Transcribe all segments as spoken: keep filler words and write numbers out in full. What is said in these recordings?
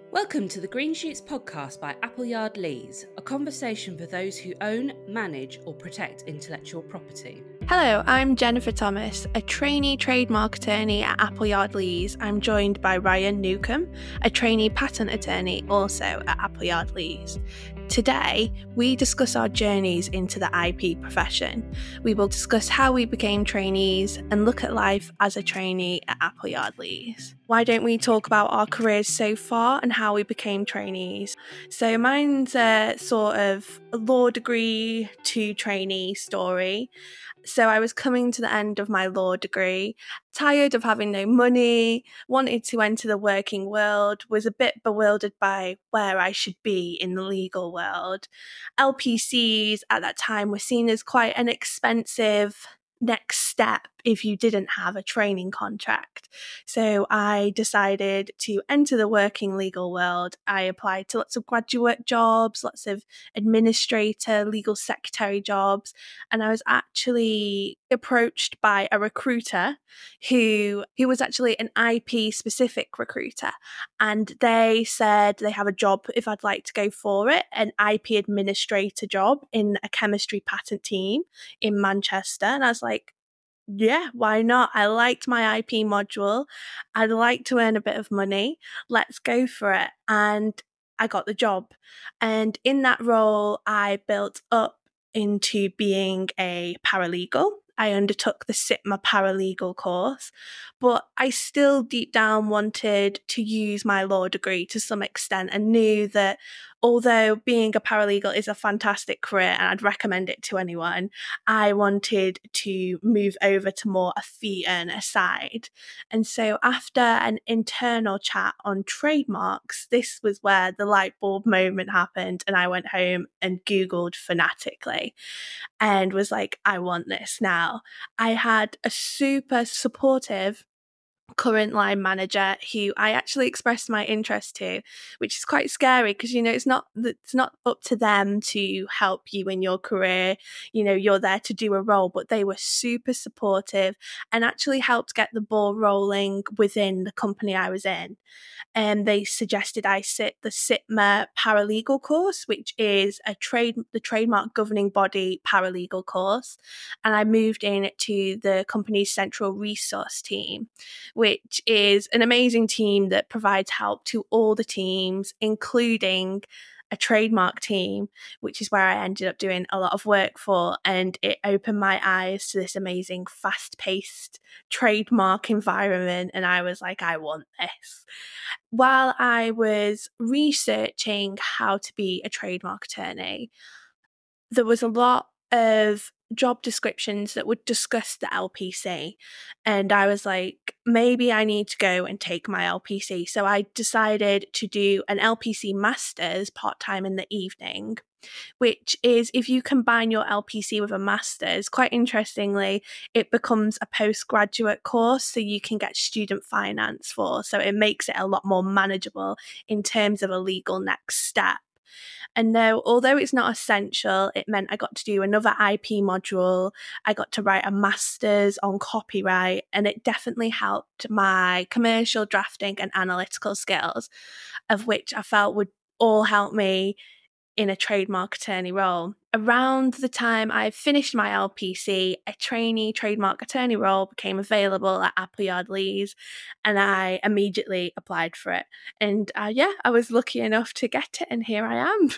Welcome to the Green Shoots podcast by Appleyard Lees, a conversation for those who own, manage, or protect intellectual property. Hello, I'm Jennifer Thomas, a trainee trademark attorney at Appleyard Lees. I'm joined by Ryan Newcomb, a trainee patent attorney also at Appleyard Lees. Today, we discuss our journeys into the I P profession. We will discuss how we became trainees and look at life as a trainee at Appleyard Lees. Why don't we talk about our careers so far and how we became trainees? So mine's a sort of a law degree to trainee story. So I was coming to the end of my law degree, tired of having no money, wanted to enter the working world, was a bit bewildered by where I should be in the legal world. L P Cs at that time were seen as quite an expensive next step if you didn't have a training contract. So I decided to enter the working legal world. I applied to lots of graduate jobs, lots of administrator, legal secretary jobs, and I was actually approached by a recruiter who who was actually an I P specific recruiter, and they said they have a job if I'd like to go for it, an I P administrator job in a chemistry patent team in Manchester. And I was like, yeah, why not? I liked my I P module. I'd like to earn a bit of money. Let's go for it. And I got the job. And in that role, I built up into being a paralegal. I undertook the SITMA paralegal course, but I still deep down wanted to use my law degree to some extent and knew that although being a paralegal is a fantastic career and I'd recommend it to anyone, I wanted to move over to more a fee earner side. And so after an internal chat on trademarks, this was where the light bulb moment happened, and I went home and Googled fanatically and was like, I want this now. I had a super supportive current line manager who I actually expressed my interest to, which is quite scary because, you know, it's not it's not up to them to help you in your career. You know, you're there to do a role, but they were super supportive and actually helped get the ball rolling within the company I was in. And they suggested I sit the SITMA paralegal course, which is a trade the trademark governing body paralegal course. And I moved in to the company's central resource team, which is an amazing team that provides help to all the teams, including a trademark team, which is where I ended up doing a lot of work for. And it opened my eyes to this amazing, fast-paced trademark environment. And I was like, I want this. While I was researching how to be a trademark attorney, there was a lot of job descriptions that would discuss the L P C. And I was like, maybe I need to go and take my L P C. So I decided to do an L P C master's part-time in the evening, which is if you combine your L P C with a master's, quite interestingly, it becomes a postgraduate course so you can get student finance for. So it makes it a lot more manageable in terms of a legal next step. And no, although it's not essential, it meant I got to do another I P module. I got to write a master's on copyright, and it definitely helped my commercial drafting and analytical skills, of which I felt would all help me in a trademark attorney role. Around the time I finished my L P C, a trainee trademark attorney role became available at Appleyard Lees, and I immediately applied for it. And uh, yeah, I was lucky enough to get it, and here I am.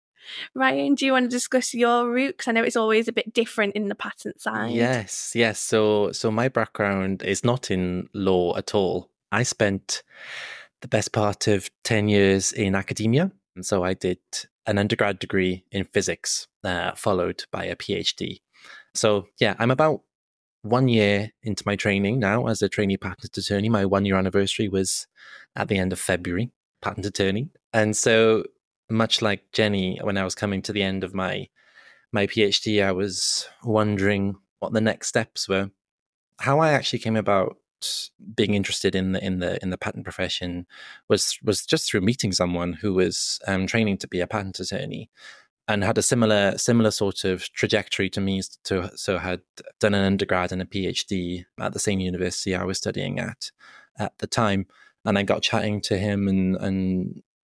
Ryan, do you want to discuss your route? Because I know it's always a bit different in the patent side. Yes, yes. So, so my background is not in law at all. I spent the best part of ten years in academia. And so I did an undergrad degree in physics, uh, followed by a PhD. So yeah, I'm about one year into my training now as a trainee patent attorney. My one year anniversary was at the end of February, patent attorney. And so much like Jenny, when I was coming to the end of my my PhD, I was wondering what the next steps were. How I actually came about being interested in the in the in the patent profession was was just through meeting someone who was um, training to be a patent attorney and had a similar similar sort of trajectory to me. To so had done an undergrad and a PhD at the same university I was studying at at the time, and I got chatting to him and and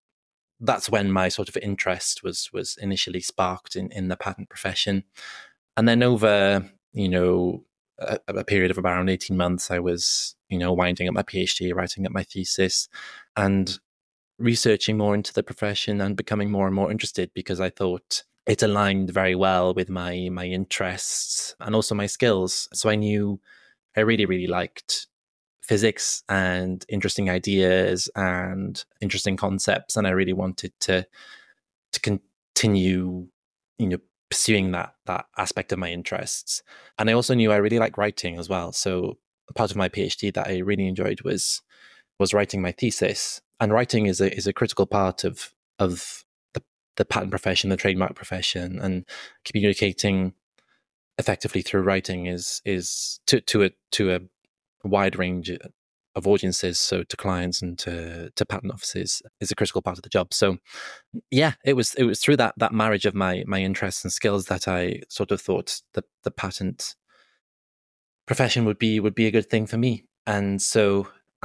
that's when my sort of interest was was initially sparked in, in the patent profession. And then over, you know, a, a period of around eighteen months, I was, you know, winding up my PhD, writing up my thesis, and researching more into the profession and becoming more and more interested, because I thought it aligned very well with my my interests and also my skills. So I knew I really, really liked physics and interesting ideas and interesting concepts, and I really wanted to to continue, you know, pursuing that that aspect of my interests. And I also knew I really like writing as well. So part of my PhD that I really enjoyed was was writing my thesis. And writing is a is a critical part of of the, the patent profession, the trademark profession, and communicating effectively through writing is is to to a to a wide range of audiences, so to clients and to to patent offices, is a critical part of the job. So yeah, it was it was through that that marriage of my my interests and skills that I sort of thought the the patent profession would be would be a good thing for me. And so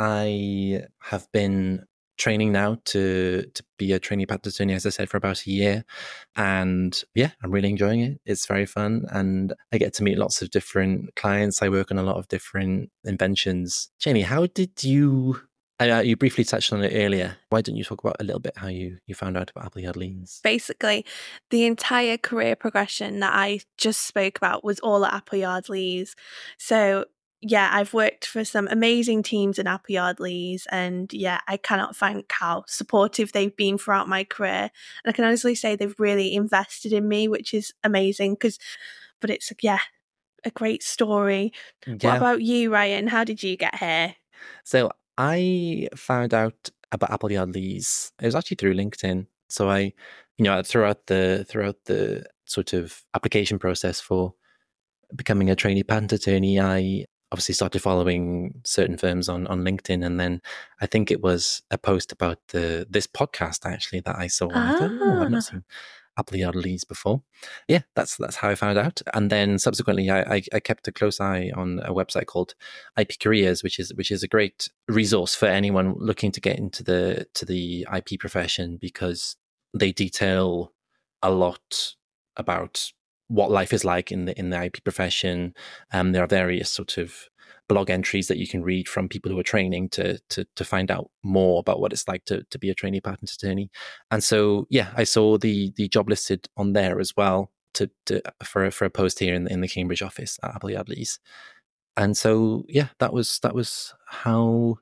I have been training now to to be a trainee patent attorney, as I said, for about a year. And yeah, I'm really enjoying it. It's very fun. And I get to meet lots of different clients. I work on a lot of different inventions. Jenny, how did you, uh, you briefly touched on it earlier. Why don't you talk about a little bit how you, you found out about Appleyard Lees? Basically, the entire career progression that I just spoke about was all at Appleyard Lees. So yeah, I've worked for some amazing teams in Appleyard Lees, and yeah, I cannot thank how supportive they've been throughout my career. And I can honestly say they've really invested in me, which is amazing. Because, but it's yeah, a great story. Yeah. What about you, Ryan? How did you get here? So I found out about Appleyard Lees. It was actually through LinkedIn. So I, you know, throughout the throughout the sort of application process for becoming a trainee patent attorney, I obviously started following certain firms on, on LinkedIn. And then I think it was a post about the this podcast actually that I saw. Ah. I thought, oh, I've not seen Appleyard Lees before. Yeah, that's that's how I found out. And then subsequently I, I, I kept a close eye on a website called I P Careers, which is which is a great resource for anyone looking to get into the to the I P profession, because they detail a lot about what life is like in the in the I P profession. Um, there are various sort of blog entries that you can read from people who are training to to to find out more about what it's like to to be a trainee patent attorney. And so yeah, I saw the the job listed on there as well to, to for for a post here in the, in the Cambridge office at Appleyard Lees. And so yeah, that was that was how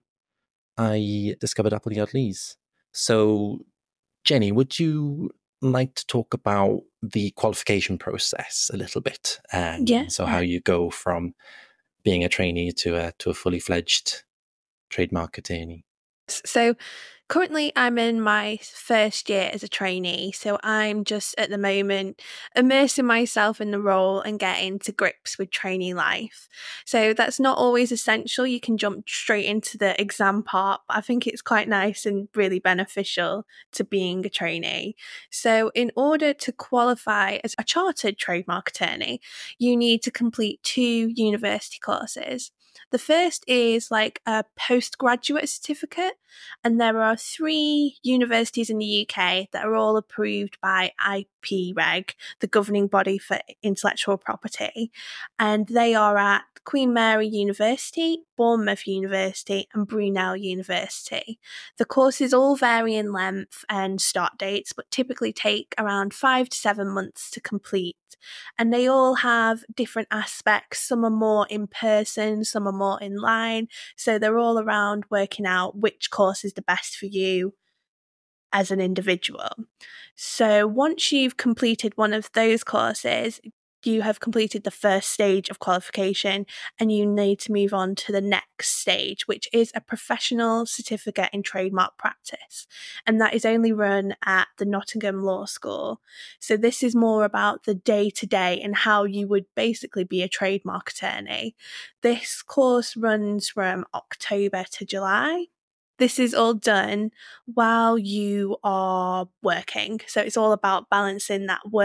I discovered Appleyard Lees. So Jenny, would you like to talk about the qualification process a little bit? Um, yeah. So how you go from being a trainee to a to a fully fledged trademark attorney. So currently I'm in my first year as a trainee, so I'm just at the moment immersing myself in the role and getting to grips with trainee life. So that's not always essential. You can jump straight into the exam part, but I think it's quite nice and really beneficial to being a trainee. So in order to qualify as a chartered trademark attorney, you need to complete two university courses. The first is like a postgraduate certificate, and there are three universities in the U K that are all approved by I P Reg, the governing body for intellectual property, and they are at Queen Mary University, Bournemouth University, and Brunel University. The courses all vary in length and start dates, but typically take around five to seven months to complete. And they all have different aspects. Some are more in person, some are more in line. So they're all around working out which course is the best for you as an individual. So once you've completed one of those courses, you have completed the first stage of qualification, and you need to move on to the next stage, which is a professional certificate in trademark practice. And that is only run at the Nottingham Law School. So this is more about the day-to-day and how you would basically be a trademark attorney. This course runs from October to July. This is all done while you are working. So it's all about balancing that work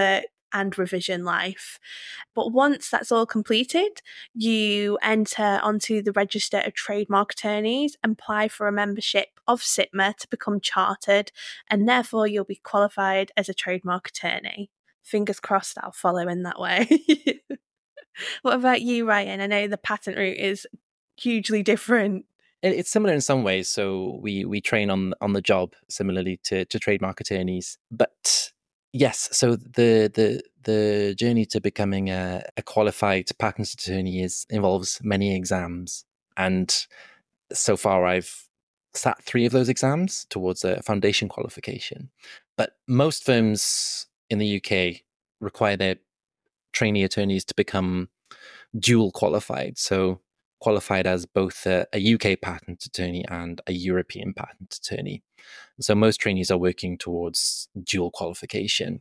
and revision life. But once that's all completed, you enter onto the Register of Trademark Attorneys and apply for a membership of S I T M A to become chartered, and therefore you'll be qualified as a trademark attorney. Fingers crossed I'll follow in that way. What about you, Ryan? I know the patent route is hugely different. It's similar in some ways. So we we train on on the job similarly to, to trademark attorneys. But yes, so the the the journey to becoming a, a qualified patent attorney is involves many exams. And so far I've sat three of those exams towards a foundation qualification. But most firms in the U K require their trainee attorneys to become dual qualified. So qualified as both a, a U K patent attorney and a European patent attorney. So most trainees are working towards dual qualification.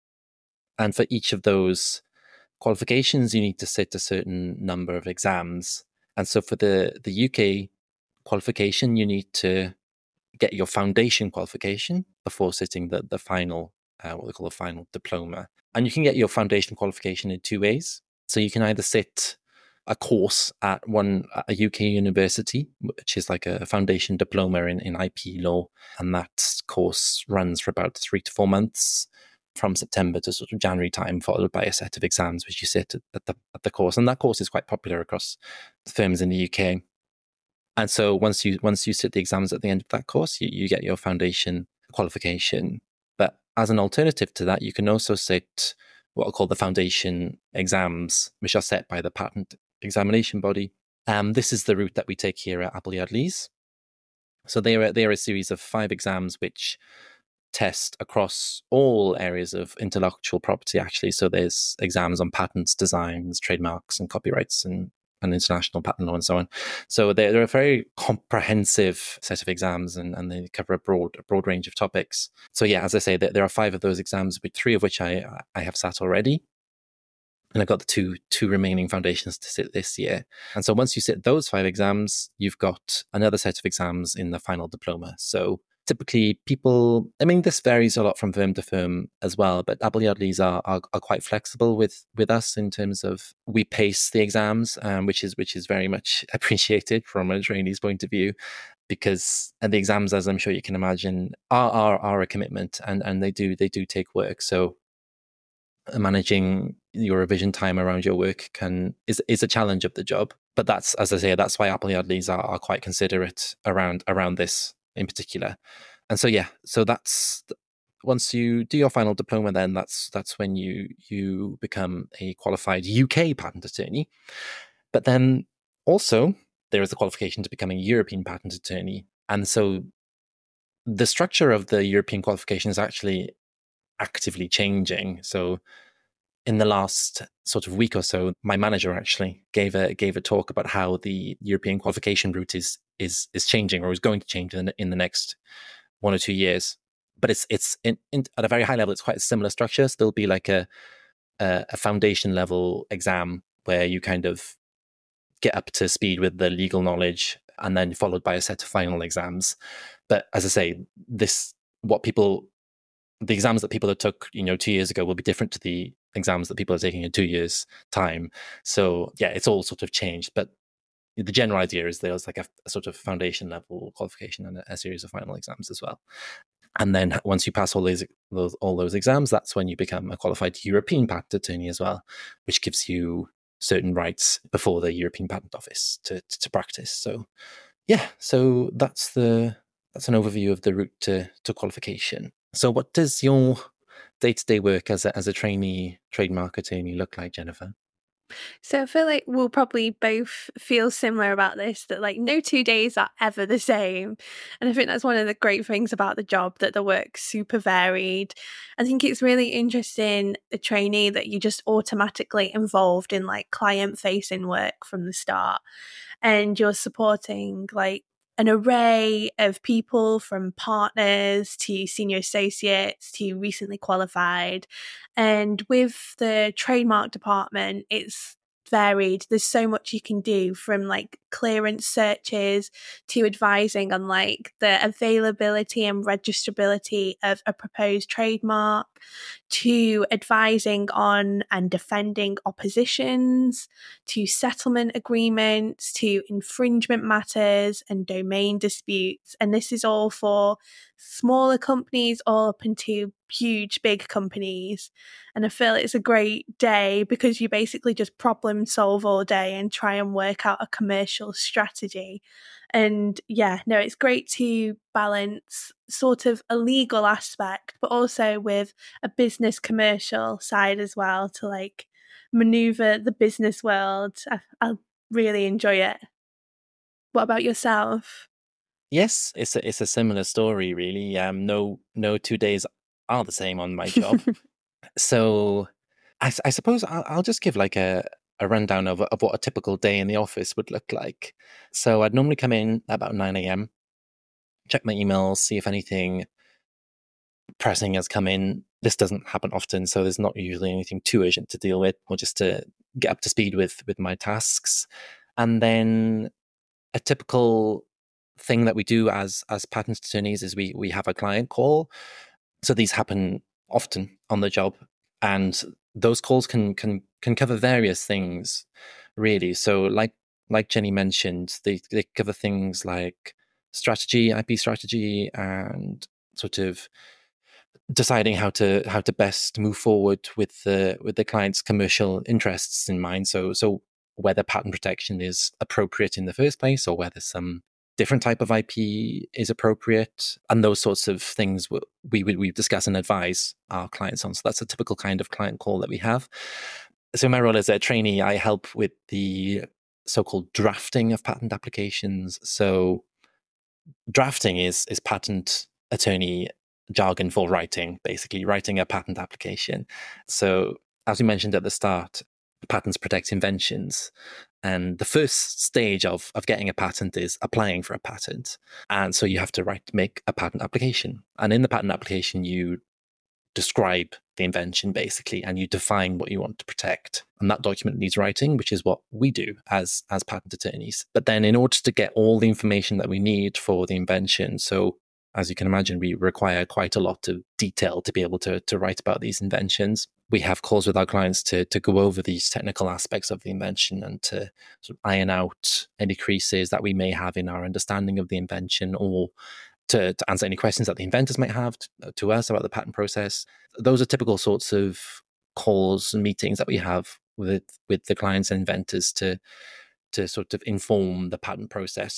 And for each of those qualifications, you need to sit a certain number of exams. And so for the, the U K qualification, you need to get your foundation qualification before sitting the, the final, uh, what we call a final diploma. And you can get your foundation qualification in two ways. So you can either sit a course at one a U K university, which is like a foundation diploma in, in I P law. And that course runs for about three to four months from September to sort of January time, followed by a set of exams, which you sit at the, at the course. And that course is quite popular across firms in the U K. And so once you once you sit the exams at the end of that course, you, you get your foundation qualification. But as an alternative to that, you can also sit what are called the foundation exams, which are set by the patent examination body. Um, this is the route that we take here at Appleyard Lees. So they are, they are a series of five exams which test across all areas of intellectual property, actually. So there's exams on patents, designs, trademarks, and copyrights, and, and international patent law, and so on. So they're, they're a very comprehensive set of exams, and, and they cover a broad a broad range of topics. So yeah, as I say, there, there are five of those exams, but three of which I I have sat already. And I've got the two two remaining foundations to sit this year. And so once you sit those five exams, you've got another set of exams in the final diploma. So typically people, I mean, this varies a lot from firm to firm as well, but Appleyard Lees are, are are quite flexible with with us in terms of we pace the exams, um, which is which is very much appreciated from a trainee's point of view, because and the exams, as I'm sure you can imagine, are are, are a commitment, and, and they do they do take work. So managing your revision time around your work can is is a challenge of the job. But that's, as I say, that's why Appleyard Lees are, are quite considerate around around this in particular. And so yeah, so that's once you do your final diploma, then that's that's when you you become a qualified U K patent attorney. But then also there is a qualification to become a European patent attorney. And so the structure of the European qualification is actually actively changing. So in the last sort of week or so, my manager actually gave a gave a talk about how the European qualification route is is is changing, or is going to change in the, in the next one or two years. But it's it's in, in, at a very high level, it's quite a similar structure. So there'll be like a, a a foundation level exam where you kind of get up to speed with the legal knowledge, and then followed by a set of final exams. But as I say, this what people the exams that people that took, you know, two years ago will be different to the exams that people are taking in two years' time. So yeah, it's all sort of changed. But the general idea is there's like a, a sort of foundation level qualification and a, a series of final exams as well. And then once you pass all those, those all those exams, that's when you become a qualified European patent attorney as well, which gives you certain rights before the European Patent Office to, to, to practice. So yeah, so that's the that's an overview of the route to, to qualification. So what does your day-to-day work as a, as a trainee trademark attorney look like, Jennifer? So I feel like we'll probably both feel similar about this, that like no two days are ever the same. And I think that's one of the great things about the job, that the work's super varied. I think it's really interesting, a trainee, that you're just automatically involved in like client-facing work from the start. And you're supporting like an array of people, from partners to senior associates to recently qualified. And with the trademark department, it's varied. There's so much you can do, from like clearance searches to advising on like the availability and registrability of a proposed trademark, to advising on and defending oppositions, to settlement agreements, to infringement matters and domain disputes. And this is all for smaller companies all up into huge big companies. And I feel it's a great day because you basically just problem solve all day and try and work out a commercial strategy. And yeah, no, it's great to balance sort of a legal aspect, but also with a business commercial side as well to like maneuver the business world. I, I really enjoy it. What about yourself? Yes, it's a, it's a similar story, really. Um, no, no two days are the same on my job. So I, I suppose I'll, I'll just give like a, a rundown of, of what a typical day in the office would look like. So I'd normally come in at about nine a.m., check my emails, see if anything pressing has come in. This doesn't happen often, so there's not usually anything too urgent to deal with, or just to get up to speed with with my tasks. And then a typical thing that we do as as patent attorneys is we we have a client call. So these happen often on the job, and those calls can can can cover various things, really. So like like Jenny mentioned, they they cover things like strategy, I P strategy, and sort of deciding how to how to best move forward with the with the client's commercial interests in mind. So so whether patent protection is appropriate in the first place, or whether some different type of I P is appropriate, and those sorts of things we we, we discuss and advise our clients on. So that's a typical kind of client call that we have. So my role as a trainee, I help with the so-called drafting of patent applications. So drafting is is patent attorney jargon for writing, basically writing a patent application. So as we mentioned at the start, patents protect inventions. And the first stage of, of getting a patent is applying for a patent. And so you have to write, make a patent application. And in the patent application, you describe the invention, basically, and you define what you want to protect. And that document needs writing, which is what we do as, as patent attorneys. But then in order to get all the information that we need for the invention, so as you can imagine, we require quite a lot of detail to be able to, to write about these inventions. We have calls with our clients to, to go over these technical aspects of the invention and to sort of iron out any creases that we may have in our understanding of the invention, or to, to answer any questions that the inventors might have to, to us about the patent process. Those are typical sorts of calls and meetings that we have with, with the clients and inventors to, to sort of inform the patent process.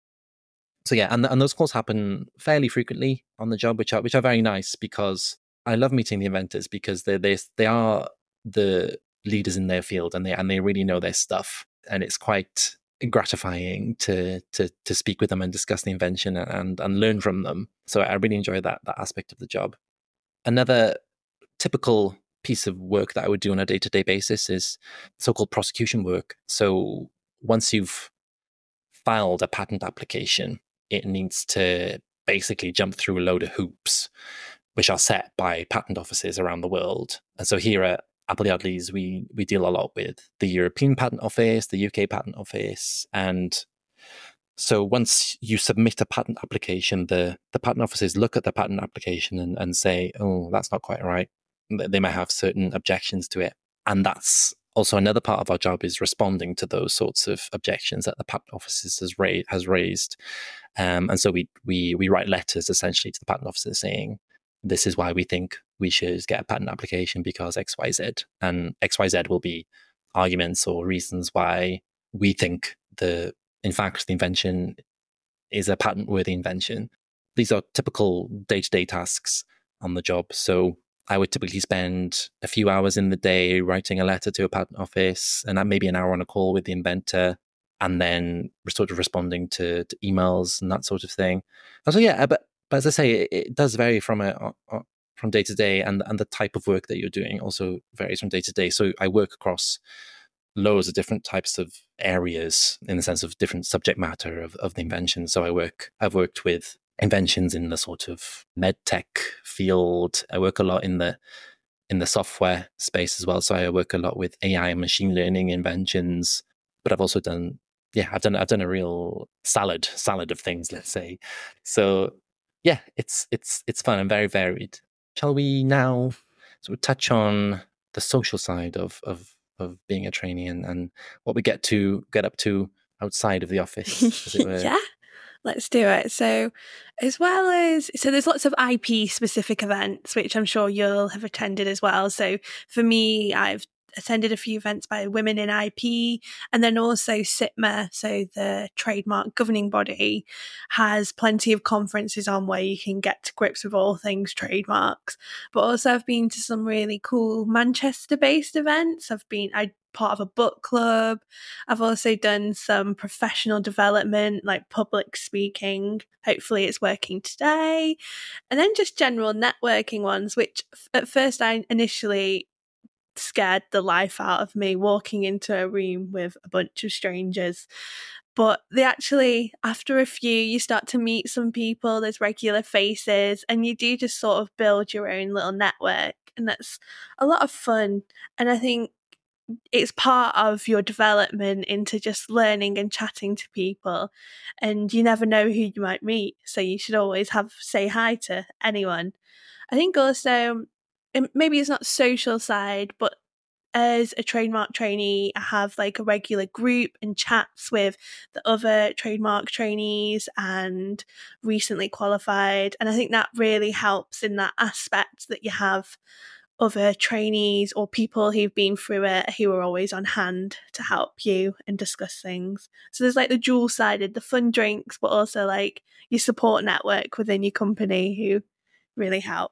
So yeah, and and those calls happen fairly frequently on the job, which are which are very nice, because I love meeting the inventors, because they they they are the leaders in their field, and they and they really know their stuff, and it's quite gratifying to to to speak with them and discuss the invention and and learn from them. So I really enjoy that that aspect of the job. Another typical piece of work that I would do on a day-to-day basis is so-called prosecution work. So once you've filed a patent application, it needs to basically jump through a load of hoops, which are set by patent offices around the world. And so here at Appleyard Lees, we we deal a lot with the European Patent Office, the U K Patent Office. And so once you submit a patent application, the, the patent offices look at the patent application and, and say, oh, that's not quite right. They might have certain objections to it. And that's also another part of our job, is responding to those sorts of objections that the patent offices has, ra- has raised. Um, and so we, we we write letters essentially to the patent offices saying, this is why we think we should get a patent application, because X Y Z. And X Y Z will be arguments or reasons why we think the, in fact, the invention is a patent-worthy invention. These are typical day-to-day tasks on the job. So I would typically spend a few hours in the day writing a letter to a patent office, and that maybe an hour on a call with the inventor, and then sort of responding to, to emails and that sort of thing. And so yeah, but but as I say, it, it does vary from a from day to day, and and the type of work that you're doing also varies from day to day. So I work across loads of different types of areas in the sense of different subject matter of, of the invention. So I work, I've worked with inventions in the sort of med tech field. I work a lot in the in the software space as well. So I work a lot with A I and machine learning inventions, but I've also done yeah, I've done I've done a real salad salad of things, let's say. So yeah, it's it's it's fun and very varied. Shall we now sort of touch on the social side of of of being a trainee and, and what we get to get up to outside of the office, as it were? Yeah, let's do it. So, as well as, so there's lots of I P specific events, which I'm sure you'll have attended as well. So, for me, I've attended a few events by Women in I P, and then also SITMA, so the trademark governing body, has plenty of conferences on where you can get to grips with all things trademarks. But also I've been to some really cool Manchester-based events. I've been, I part of a book club. I've also done some professional development, like public speaking. Hopefully it's working today. And then just general networking ones, which at first I initially scared the life out of me, walking into a room with a bunch of strangers. But they actually, after a few, you start to meet some people, there's regular faces, and you do just sort of build your own little network. And that's a lot of fun. And I think it's part of your development into just learning and chatting to people. And you never know who you might meet. So you should always have say hi to anyone. I think also, maybe it's not social side, but as a trademark trainee, I have like a regular group and chats with the other trademark trainees and recently qualified. And I think that really helps in that aspect, that you have other trainees or people who've been through it who are always on hand to help you and discuss things. So there's like the dual sided, the fun drinks, but also like your support network within your company who really help.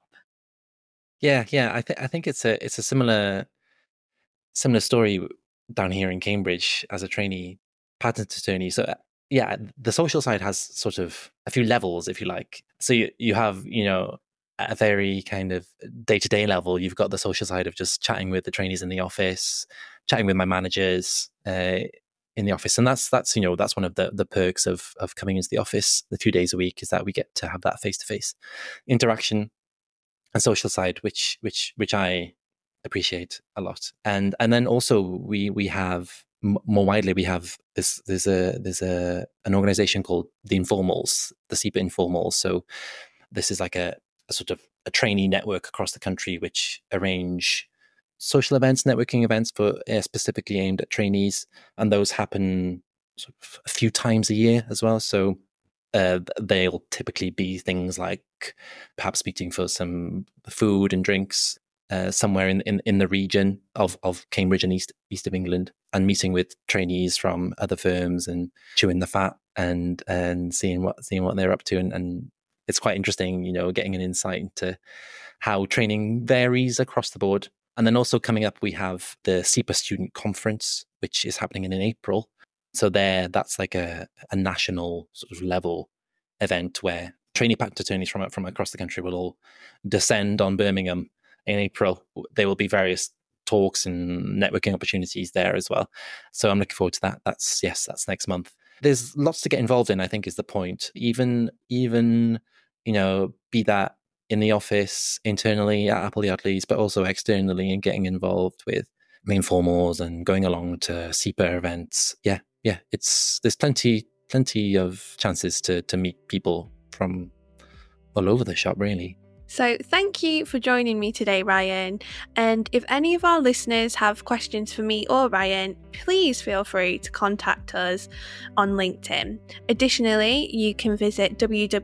Yeah, yeah. I think I think it's a it's a similar similar story down here in Cambridge as a trainee patent attorney. So yeah, the social side has sort of a few levels, if you like. So you you have, you know, at a very kind of day-to-day level, you've got the social side of just chatting with the trainees in the office, chatting with my managers uh, in the office. And that's, that's you know, that's one of the, the perks of of coming into the office the few days a week, is that we get to have that face-to-face interaction and social side, which which which I appreciate a lot. And and then also we we have more widely, we have this there's a there's a an organization called the Informals, the SIPA Informals. So this is like a, a sort of a trainee network across the country, which arrange social events, networking events for uh, specifically aimed at trainees, and those happen sort of a few times a year as well. So uh, they'll typically be things like perhaps meeting for some food and drinks uh, somewhere in, in, in the region of, of Cambridge and east east of England, and meeting with trainees from other firms and chewing the fat and and seeing what seeing what they're up to, and, and it's quite interesting, you know, getting an insight into how training varies across the board. And then also coming up, we have the SIPA Student Conference, which is happening in, in April. So there, that's like a, a national sort of level event where trainee patent attorneys from from across the country will all descend on Birmingham in April. There will be various talks and networking opportunities there as well. So I'm looking forward to that. That's yes, that's next month. There's lots to get involved in, I think, is the point. Even even you know, be that in the office internally at Appleyard Leys, but also externally, and getting involved with main formals and going along to SIPA events. Yeah, yeah, it's there's plenty plenty of chances to to meet people from all over the shop, really. So thank you for joining me today, Ryan. And if any of our listeners have questions for me or Ryan, please feel free to contact us on LinkedIn. Additionally, you can visit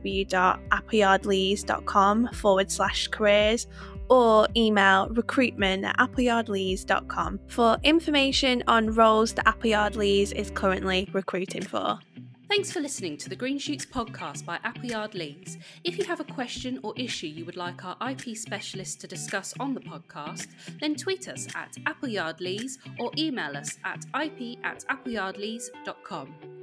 www.appleyardleys.com forward slash careers or email recruitment at appleyardleys dot com for information on roles that Appleyard Leys is currently recruiting for. Thanks for listening to the Green Shoots podcast by Appleyard Leys. If you have a question or issue you would like our I P specialist to discuss on the podcast, then tweet us at Appleyard Leys or email us at ip at appleyardleys dot com.